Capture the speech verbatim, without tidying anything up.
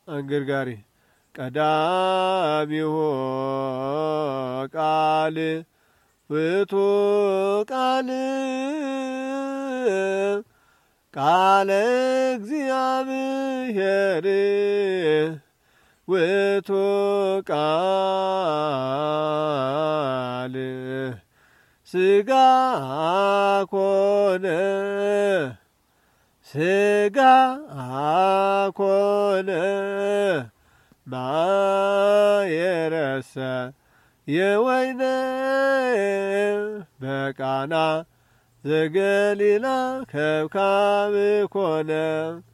አንገርጋሪ ቀዳሚሁ ቃል ውእቱ ቃል ቃለ እግዚአብሔር ውእቱ ቃል ሥጋ ኮነ ሥጋ ኮነ ማየረሰ የወይነ በቃና ዘገሊላ ከብካብ ኮነ